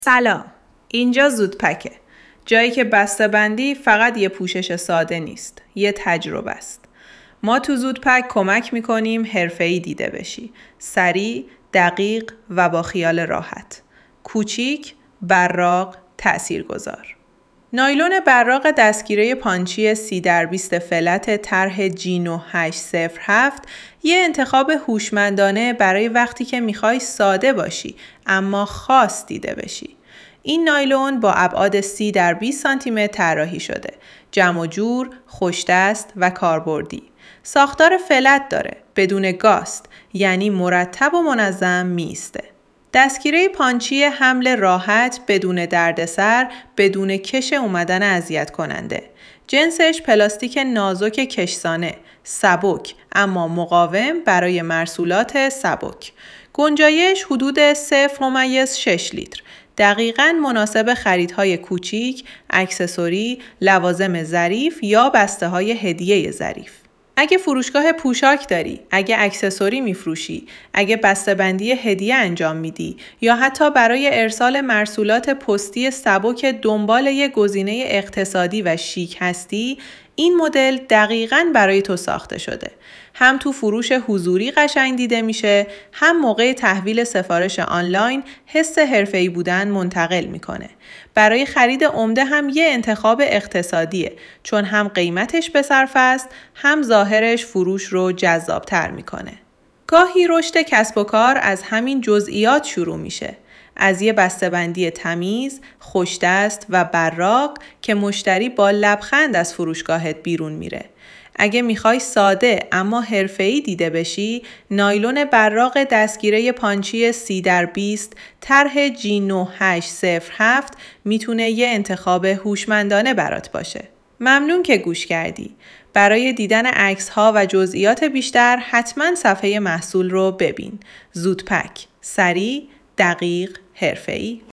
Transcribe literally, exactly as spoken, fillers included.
سلام، اینجا زودپکه. جایی که بسته‌بندی فقط یه پوشش ساده نیست، یه تجربه است. ما تو زودپک کمک میکنیم حرفه‌ای دیده بشی، سریع، دقیق و با خیال راحت. کوچیک، براق، تأثیرگذار. نایلون براق دستگیره پانچی سی در بیست فلت طرح جی نه هشت صفر هفت یه انتخاب هوشمندانه برای وقتی که میخوای ساده باشی اما خاص دیده بشی. این نایلون با ابعاد سی در بیست سانتی متر طراحی شده، جمع و جور، خوش‌دست و کاربردی. ساختار فلت داره، بدون گاست، یعنی مرتب و منظم میسته. دستگیره پانچی حمل راحت بدون دردسر، بدون کش اومدن اذیت کننده. جنسش پلاستیک نازک کشسانه، سبک اما مقاوم برای مرسولات سبک. گنجایش حدود صفر ممیز شش لیتر. دقیقاً مناسب خریدهای کوچیک، اکسسوری، لوازم ظریف یا بسته‌های هدیه ظریف. اگه فروشگاه پوشاک داری، اگه اکسسوری میفروشی، اگه بسته‌بندی هدیه انجام میدی یا حتی برای ارسال مرسولات پستی سبک دنبال یه گزینه اقتصادی و شیک هستی، این مدل دقیقاً برای تو ساخته شده. هم تو فروش حضوری قشنگ دیده میشه، هم موقع تحویل سفارش آنلاین حس حرفه‌ای بودن منتقل میکنه. برای خرید عمده هم یه انتخاب اقتصادیه، چون هم قیمتش به صرف است، هم ظاهرش فروش رو جذابتر میکنه. گاهی رشد کسب و کار از همین جزئیات شروع میشه. از یه بسته‌بندی تمیز، خوش‌دست و براق که مشتری با لبخند از فروشگاهت بیرون میره. اگه میخوای ساده اما حرفه‌ای دیده بشی، نایلون براق دستگیره پانچی سی در بیست طرح جی نه هشت صفر هفت میتونه یه انتخاب هوشمندانه برات باشه. ممنون که گوش کردی. برای دیدن عکس‌ها و جزئیات بیشتر حتما صفحه محصول رو ببین. زودپک، سریع، دقیق، حرفه‌ای.